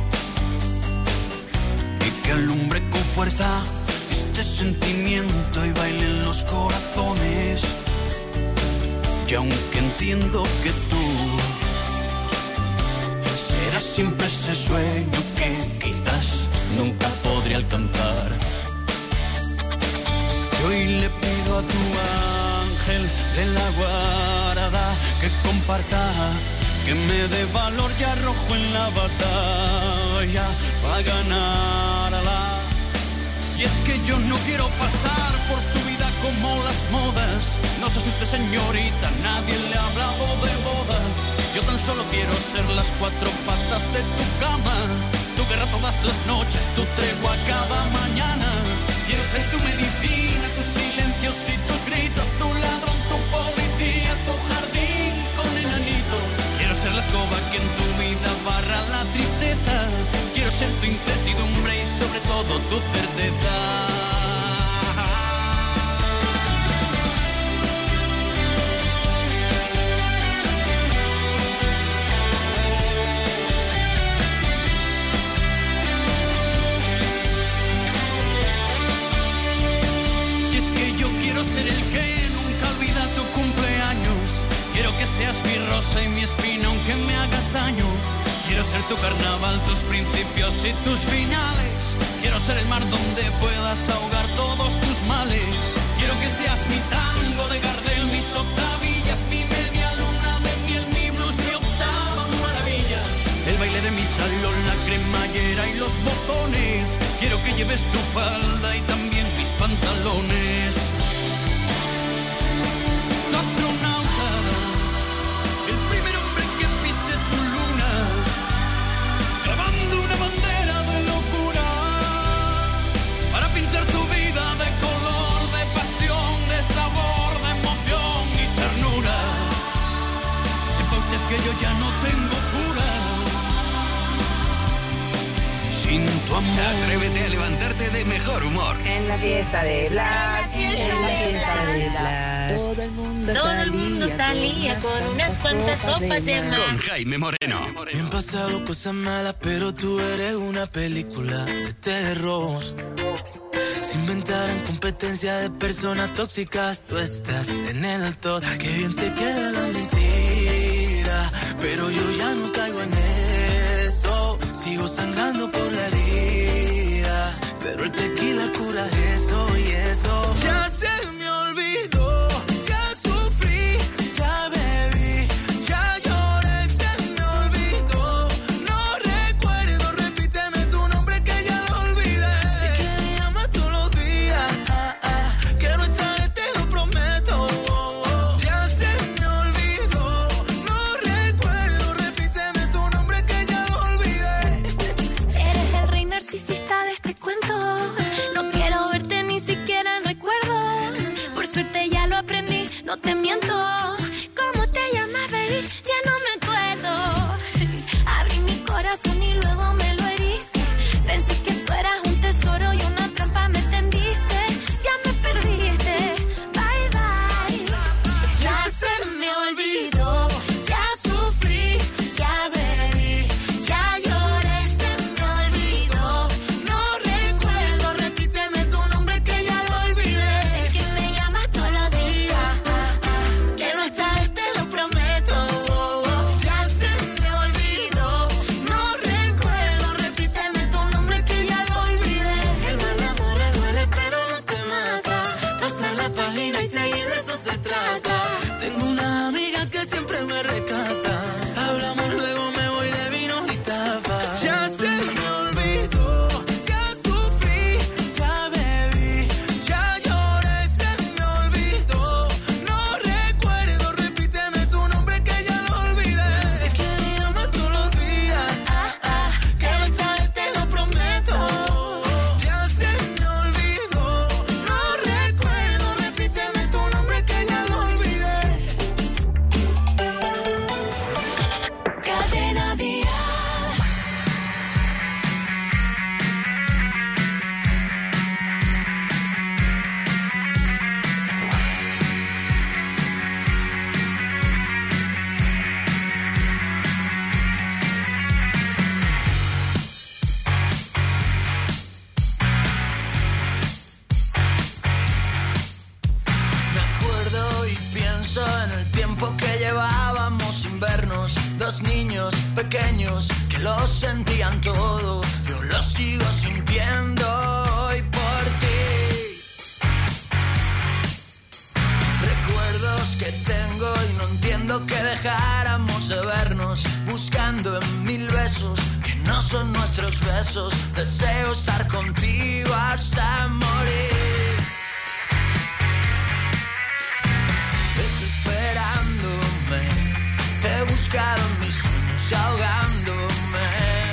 Speaker 16: y que alumbre con fuerza este sentimiento y baile en los corazones. Y aunque entiendo que tú serás siempre ese sueño que quizás nunca podré alcanzar, yo hoy le pido a tu ángel de la guarda que comparta, que me dé valor y arrojo en la batalla para ganarla. Y es que yo no quiero pasar por tu vida como las modas. No se asuste, señorita, nadie le ha hablado de boda. Yo tan solo quiero ser las cuatro patas de tu cama, tu guerra todas las noches, tu tregua cada mañana. Quiero ser tu medicina, tus silencios y tus gritos, tu ladrón, tu policía, tu jardín con enanitos. Quiero ser la escoba que en tu vida barra la tristeza. Quiero ser tu incertidumbre y sobre todo tu certeza. Y es que yo quiero ser el que nunca olvida tu cumpleaños. Quiero que seas mi rosa y mi espina aunque me hagas daño. Quiero ser tu carnaval, tus principios y tus finales. Quiero ser el mar donde puedas ahogar todos tus males. Quiero que seas mi tango de Gardel, mis octavillas, mi media luna de miel, mi blues, mi octava maravilla. El baile de mi salón, la cremallera y los botones. Quiero que lleves tu falda y también mis pantalones. Tu astronauta, el primer hombre que pise tu luna, clavando una bandera de locura para pintar tu vida de color, de pasión, de sabor, de emoción y ternura. Sepa usted que yo ya no tengo cura sin tu amor.
Speaker 1: Atrévete a levantarte de mejor humor.
Speaker 18: En la fiesta de Blas, en la fiesta de Blas,
Speaker 13: Todo el mundo
Speaker 18: todo
Speaker 13: salía,
Speaker 18: el mundo salía con unas cuantas copas de más.
Speaker 1: Con Jaime Moreno.
Speaker 6: Me han pasado cosas malas, pero tú eres una película de terror. Se inventaron competencia de personas tóxicas, tú estás en el top. Qué bien te queda la mentira, pero yo ya no caigo en eso. Sigo sangrando por la herida, pero el tequila cura eso y eso. Ya se me olvidó, ya sufrí, ya bebí, ya lloré, se me olvidó. No recuerdo, repíteme tu nombre que ya lo olvidé. Sé que me llamas todos los días, ah, ah, que no estaré, te lo prometo. Ya se me olvidó, no recuerdo, repíteme tu nombre que ya lo olvidé.
Speaker 9: Eres el rey narcisista de este cuento. No quiero verte ni siquiera
Speaker 6: los niños pequeños que lo sentían todo, yo lo sigo sintiendo hoy por ti. Recuerdos que tengo y no entiendo que dejáramos de vernos, buscando en mil besos que no son nuestros besos. Deseo estar contigo hasta morir, desesperándome. Te buscaron mis sueños y ahogándome.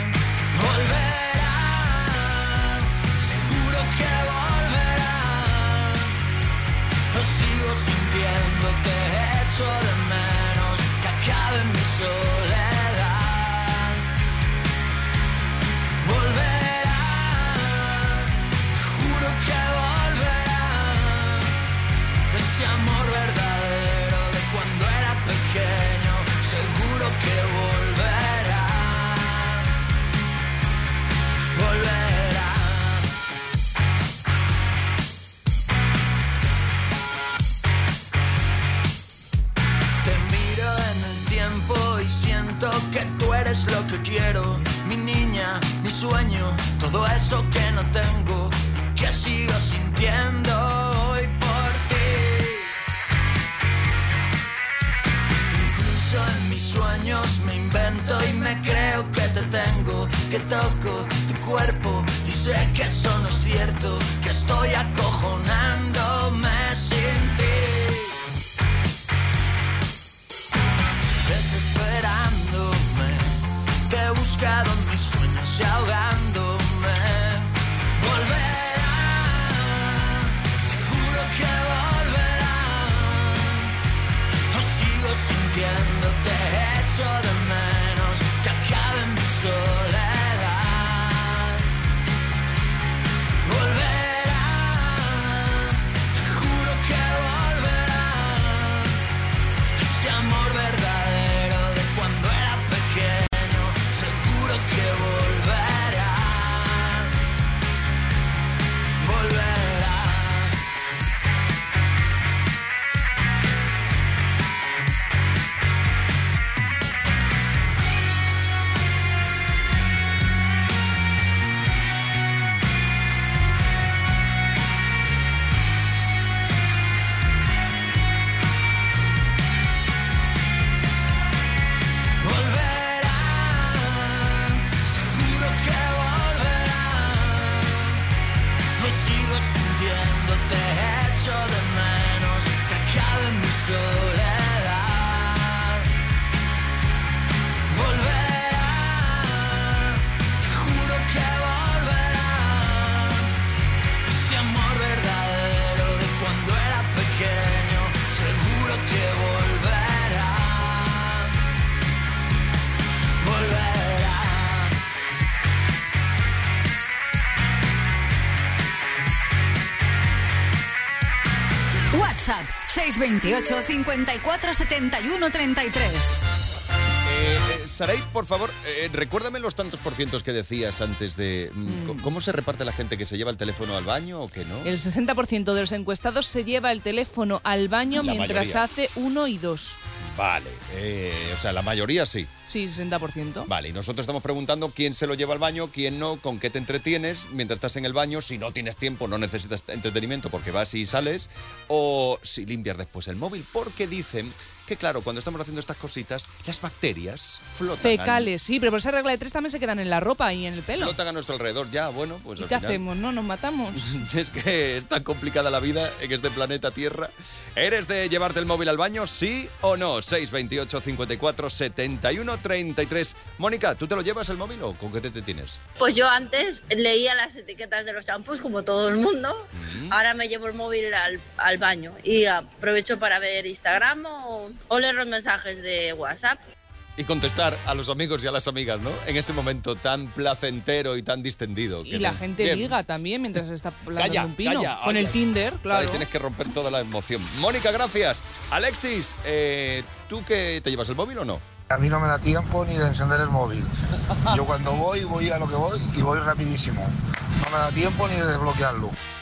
Speaker 6: Volverán, seguro que volverán. Lo sigo sintiendo, te echo de menos, que acabe mi soledad. Volverán, juro que volverán. Ese amor verdadero de cuando era pequeño, seguro que volverá, volverá. Te miro en el tiempo y siento que tú eres lo que quiero, mi niña, mi sueño, todo eso que no tengo, que sigo sintiendo hoy por ti. En mis sueños me invento y me creo que te tengo, que toco tu cuerpo y sé que eso no es cierto, que estoy acojonándome sin ti. Desesperándome, te he buscado en mis sueños y ahogándome. Volverán, seguro que volverán. Lo sigo sintiendo, te echo de menos, que acabe mi soledad. Volverán, te juro que volverán. Ese amor verdadero de cuando era pequeño, seguro que volverá, volverá.
Speaker 19: WhatsApp seis veintiocho, cincuenta y cuatro, setenta y uno, treinta y tres.
Speaker 3: Eh, eh, Saray, por favor, eh, recuérdame los tantos por cientos que decías antes de... Mm. ¿Cómo se reparte la gente que se lleva el teléfono al baño o que no?
Speaker 5: El sesenta por ciento de los encuestados se lleva el teléfono al baño
Speaker 3: La
Speaker 5: mientras
Speaker 3: mayoría.
Speaker 5: hace uno y dos.
Speaker 3: Vale, eh, o sea, la mayoría sí.
Speaker 5: Sí, sesenta por ciento.
Speaker 3: Vale, y nosotros estamos preguntando quién se lo lleva al baño, quién no, con qué te entretienes mientras estás en el baño, si no tienes tiempo, no necesitas entretenimiento porque vas y sales, o si limpias después el móvil, porque dicen que, claro, cuando estamos haciendo estas cositas, las bacterias flotan.
Speaker 5: Fecales, sí, pero por esa regla de tres también se quedan en la ropa y en el pelo.
Speaker 3: Flotan a nuestro alrededor, ya, bueno, pues
Speaker 5: ¿Y
Speaker 3: al
Speaker 5: qué
Speaker 3: final...
Speaker 5: hacemos, no? ¿Nos matamos?
Speaker 3: Es que es tan complicada la vida en este planeta Tierra. ¿Eres de llevarte el móvil al baño, sí o no? seis veintiocho, cincuenta y cuatro, setenta y uno, treinta y tres. Mónica, ¿tú te lo llevas el móvil o con qué te tienes?
Speaker 20: Pues yo antes leía las etiquetas de los champús como todo el mundo.
Speaker 3: Mm.
Speaker 20: Ahora me llevo el móvil al, al baño y aprovecho para ver Instagram o, o leer los mensajes de WhatsApp.
Speaker 3: Y contestar a los amigos y a las amigas, ¿no? En ese momento tan placentero y tan distendido.
Speaker 5: Y la gente
Speaker 3: Bien.
Speaker 5: liga también mientras está plantando
Speaker 3: Calla,
Speaker 5: un pino.
Speaker 3: calla.
Speaker 5: Con
Speaker 3: Ay,
Speaker 5: el
Speaker 3: ay.
Speaker 5: Tinder, claro.
Speaker 3: Sara, tienes que romper toda la emoción. Mónica, gracias. Alexis, eh, ¿tú qué te llevas el móvil o no?
Speaker 7: A mí no me da tiempo ni de encender el móvil. Yo cuando voy, voy a lo que voy y voy rapidísimo. No me da tiempo ni de desbloquearlo.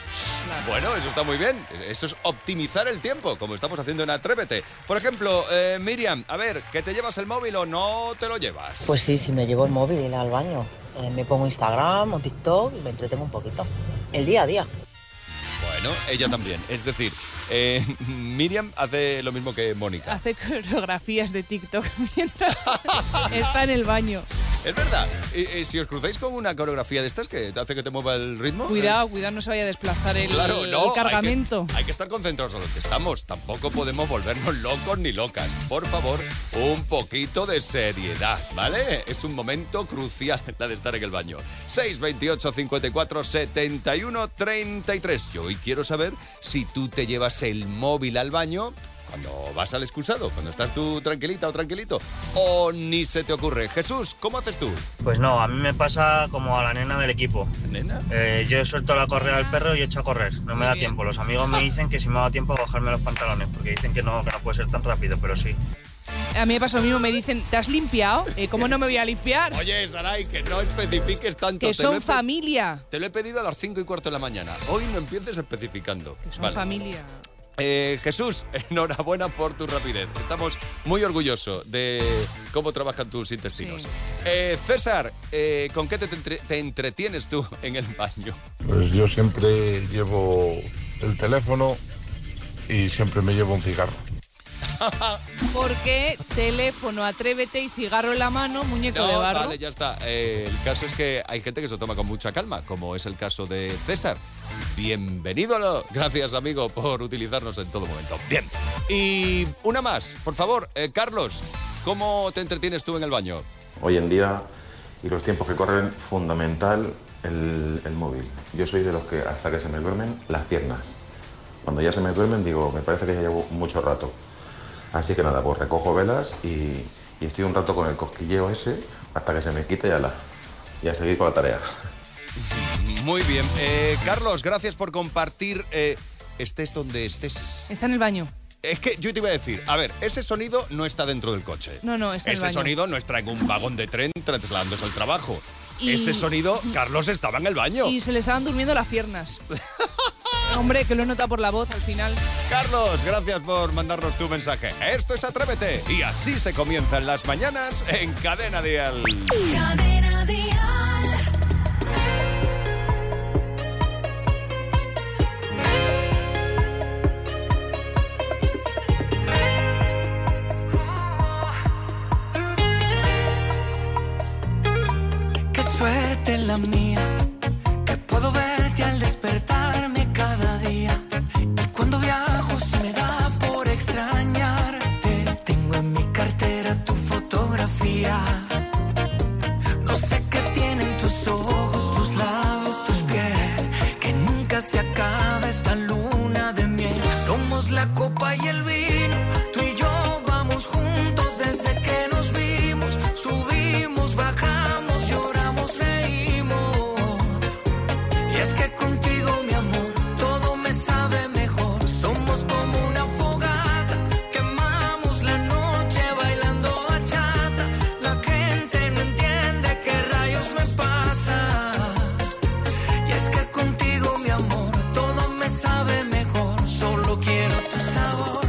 Speaker 3: Bueno, eso está muy bien. Eso es optimizar el tiempo, como estamos haciendo en Atrévete. Por ejemplo, eh, Miriam, a ver, ¿que te llevas el móvil o no te lo llevas?
Speaker 21: Pues sí, si me llevo el móvil al baño. Eh, me pongo Instagram o TikTok y me entretengo un poquito. El día a día.
Speaker 3: Bueno, ella también. Es decir, eh, Miriam hace lo mismo que Mónica.
Speaker 5: Hace coreografías de TikTok mientras está en el baño.
Speaker 3: Es verdad. Y, y si os cruzáis con una coreografía de estas que hace que te mueva el ritmo...
Speaker 5: Cuidado, eh, cuidado, no se vaya a desplazar el,
Speaker 3: claro, no,
Speaker 5: el cargamento.
Speaker 3: Hay que, hay que estar concentrados en lo que estamos. Tampoco podemos volvernos locos ni locas. Por favor, un poquito de seriedad, ¿vale? Es un momento crucial la de estar en el baño. seis veintiocho, cincuenta y cuatro, setenta y uno, treinta y tres. Yo hoy quiero saber si tú te llevas el móvil al baño cuando vas al excusado, cuando estás tú tranquilita o tranquilito, o ni se te ocurre. Jesús, ¿cómo haces tú?
Speaker 22: Pues no, a mí me pasa como a la nena del equipo.
Speaker 3: ¿Nena?
Speaker 22: Eh, yo suelto la correa al perro y echo a correr, no me da tiempo. Los amigos me dicen que si me da tiempo a bajarme los pantalones, porque dicen que no, que no puede ser tan rápido, pero sí.
Speaker 5: A mí me pasa lo mismo, me dicen, ¿te has limpiado? Eh, ¿Cómo no me voy a limpiar?
Speaker 3: Oye, Saray, que no especifiques tanto.
Speaker 5: Que son familia.
Speaker 3: Te lo he pedido a las cinco y cuarto de la mañana. Hoy no empieces especificando.
Speaker 5: Que son
Speaker 3: vale.
Speaker 5: familia.
Speaker 3: Eh, Jesús, enhorabuena por tu rapidez. Estamos muy orgullosos de cómo trabajan tus intestinos. Sí. Eh, César, eh, ¿con qué te, te, te entretienes tú en el baño?
Speaker 10: Pues yo siempre llevo el teléfono y siempre me llevo un cigarro.
Speaker 5: Porque teléfono, Atrévete y cigarro en la mano, muñeco
Speaker 3: no,
Speaker 5: de barro.
Speaker 3: Vale, ya está. Eh, el caso es que hay gente que se lo toma con mucha calma, como es el caso de César. Bienvenido. A lo... Gracias, amigo, por utilizarnos en todo momento. Bien. Y una más, por favor. Eh, Carlos, ¿cómo te entretienes tú en el baño?
Speaker 23: Hoy en día, y los tiempos que corren, fundamental el, el móvil. Yo soy de los que hasta que se me duermen las piernas. Cuando ya se me duermen, digo, me parece que ya llevo mucho rato. Así que nada, pues recojo velas y, y estoy un rato con el cosquilleo ese hasta que se me quite y a, la, y a seguir con la tarea.
Speaker 3: Muy bien. Eh, Carlos, gracias por compartir. Eh, estés donde estés.
Speaker 5: Está en el baño.
Speaker 3: Es que yo te iba a decir, a ver, ese sonido no está dentro del coche.
Speaker 5: No, no, está en el baño.
Speaker 3: Ese sonido no está en un vagón de tren trasladándose al trabajo.
Speaker 5: Y...
Speaker 3: Ese sonido, Carlos estaba en el baño.
Speaker 5: Y se le estaban durmiendo las piernas. Hombre, que lo he notado por la voz al final.
Speaker 3: Carlos, gracias por mandarnos tu mensaje. Esto es Atrévete. Y así se comienzan las mañanas en Cadena Dial.
Speaker 9: Cadena Dial.
Speaker 4: Qué suerte la mía, que puedo verte al despertarme cada día. Y cuando viajo se me da por extrañarte. Tengo en mi cartera tu fotografía. No sé qué tienen tus ojos, tus labios, tu piel, que nunca se acaba esta luna de miel. Somos la copa y el vino, tú y yo vamos juntos desde que nos vimos. Subimos, bajamos, lloramos, reímos. Y es que contigo, mi amor, todo me sabe mejor. Somos como una fogata, quemamos la noche bailando bachata. La gente no entiende qué rayos me pasa. Y es que contigo, mi amor, todo me sabe mejor. Solo quiero tu sabor.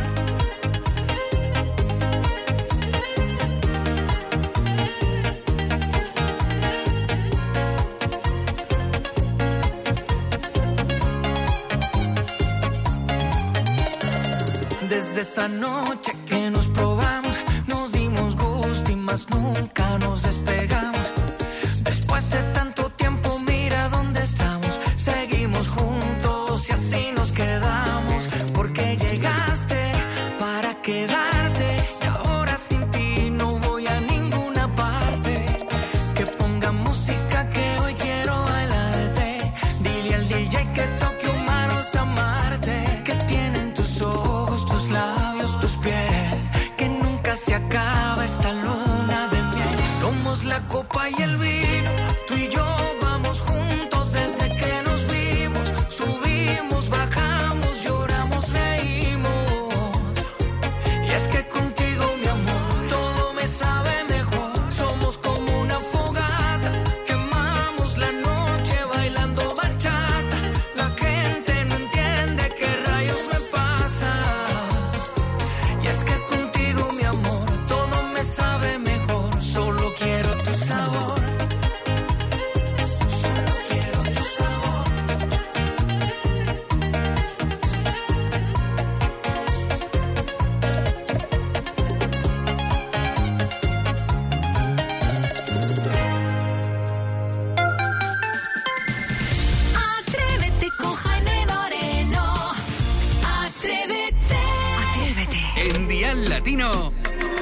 Speaker 4: Desde esa noche que nos probamos, nos dimos gusto y más nunca nos despegamos. Después de tanto tiempo, mira dónde estamos. Seguimos juntos y así nos quedamos. Porque llegaste para quedarte y ahora sin ti no voy a ninguna parte. Que ponga música que hoy quiero bailarte. Dile al D J que toque humanos amarte. Que tienen tus ojos, tus labios, tu piel, que nunca se acaba esta luna de miel. Somos la copa y el vino, tú y yo vamos juntos desde que nos vimos. Subimos, bajamos, lloramos, reímos. Y es que contigo, mi amor, todo me sabe mejor. Somos como una fogata, quemamos la noche bailando bachata. La gente
Speaker 2: Latino.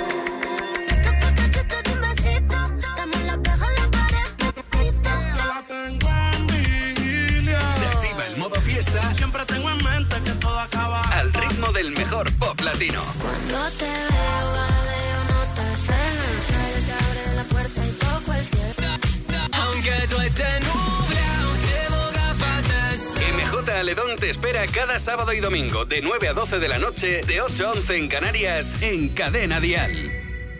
Speaker 2: Se activa el modo fiesta.
Speaker 6: Siempre tengo en mente que todo acaba
Speaker 2: al ritmo del mejor pop latino.
Speaker 9: Cuando te veo, badeo, notas en el trailer, se abre la puerta y toco el cielo.
Speaker 2: Aunque tú estés nublado, llevo gafas. M J Aledón te espera cada sábado y domingo de nueve a doce de la noche, de ocho a once en Canarias, en Cadena Dial.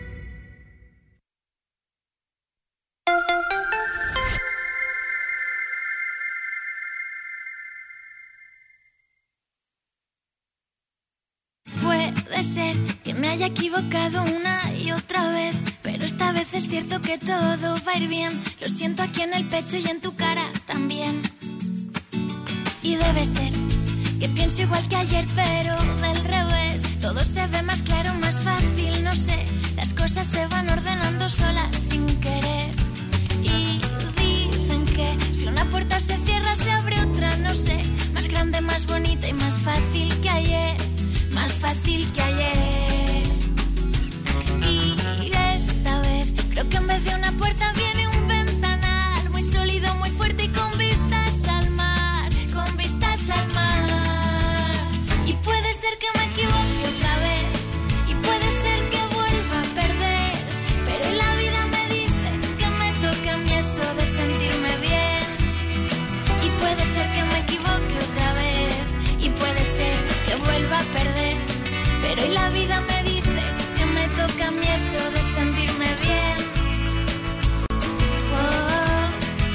Speaker 9: Puede ser que me haya equivocado una y otra vez, pero esta vez es cierto que todo va a ir bien. Lo siento aquí en el pecho y en tu cara también. Y debe ser que pienso igual que ayer, pero del revés. Todo se ve más claro, más fácil, no sé. Las cosas se van ordenando solas sin querer. Y dicen que si una puerta se cierra se abre otra, no sé. Más grande, más bonita y más fácil que ayer. Más fácil que ayer. Y esta vez creo que en vez de una puerta viene un ventanal muy sólido, muy fuerte y con vistas al mar, con vistas al mar. Y puede ser que me equivoque otra vez, y puede ser que vuelva a perder, pero la vida me dice que me toca a mí eso de sentirme bien. Y puede ser que me equivoque otra vez, y puede ser que vuelva a perder, pero hoy la vida me dice que me toca a mí eso de sentirme bien. Oh.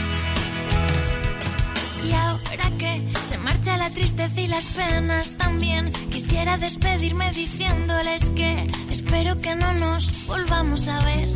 Speaker 9: Y ahora que se marcha la tristeza y las penas también, quisiera despedirme diciéndoles que espero que no nos volvamos a ver.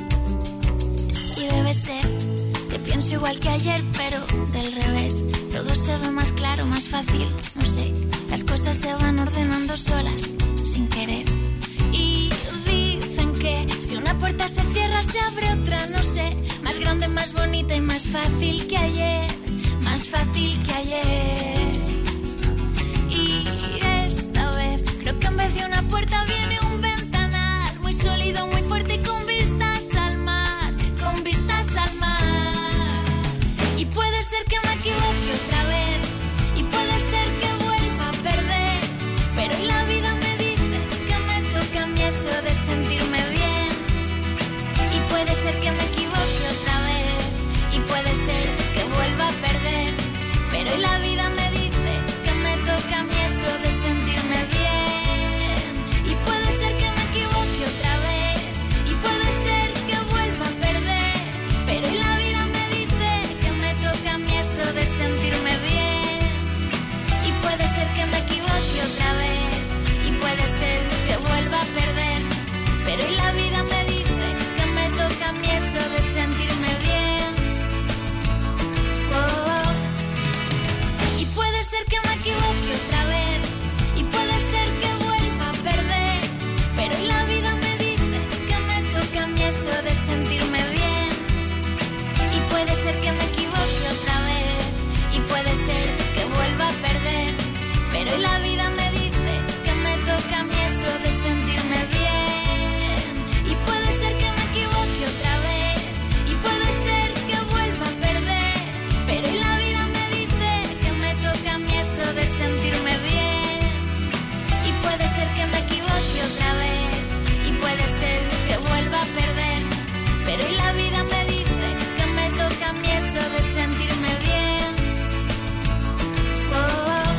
Speaker 9: Y debe ser que pienso igual que ayer, pero del revés. Todo se ve más claro, más fácil, no sé. Las cosas se van ordenando solas, sin querer. Y dicen que si una puerta se cierra se abre otra, no sé. Más grande, más bonita y más fácil que ayer. Más fácil que ayer. Y esta vez creo que en vez de una puerta viene un ventanal muy sólido, muy fuerte y con vistas al mar, con vistas al mar. Y puede ser que me equivoque otra vez, y puede ser que vuelva a perder, pero hoy la vida me dice que me toca a mí eso de sentirme bien. Y puede ser que me equivoque otra vez, y puede ser que vuelva a perder, pero hoy la vida me dice que me toca a mí eso de sentirme bien. Y puede ser que me equivoque otra vez, y puede ser que vuelva a perder, pero hoy la vida me dice que me toca a mí eso de sentirme bien. Y puede ser que me equivoque otra vez, y puede ser que vuelva a perder, pero hoy la vida me dice que me toca a mí eso de sentirme bien. Oh. Y puede ser que me equivoque otra vez, y puede ser que vuelva a perder, pero hoy la vida me dice que me toca a mí eso de sentirme bien. Y puede ser que me equivoque otra vez, y puede ser que vuelva a perder, pero hoy la vida me dice que me toca a mí eso de sentirme bien. Y puede ser que me equivoque otra vez, y puede ser que vuelva a perder, pero hoy la vida me dice que me toca a mí eso de sentirme bien. Y puede ser que me equivoque otra vez, y puede ser que vuelva a perder, pero hoy la vida me dice que me toca a mí eso de sentirme bien. Oh.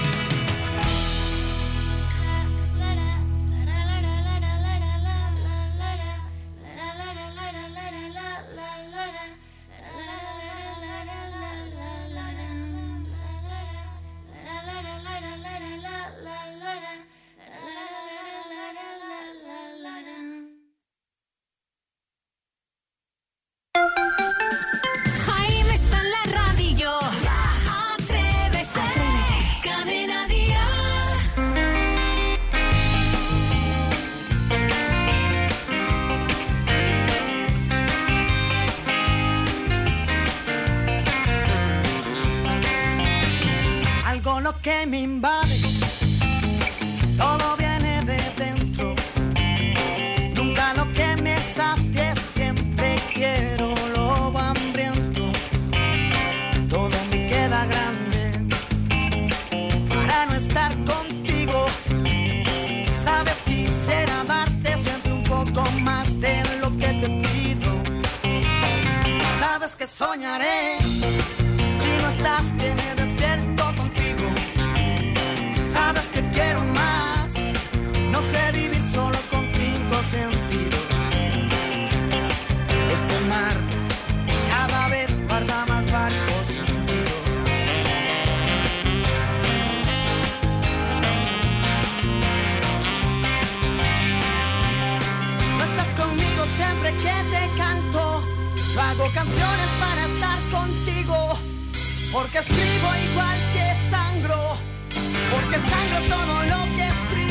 Speaker 19: Jaime está en la radio. Atrévete. Cadena Dial.
Speaker 4: Algo lo que me invade, todo viene de dentro. que soñaré. Si no estás, que me despierto contigo. Sabes que quiero más. No sé vivir solo con cinco sentidos. Este mar cada vez guarda más barcos hundidos. No estás conmigo siempre que te canto. Yo hago canciones para estar contigo. Porque escribo igual que sangro. Porque sangro todo lo que escribo.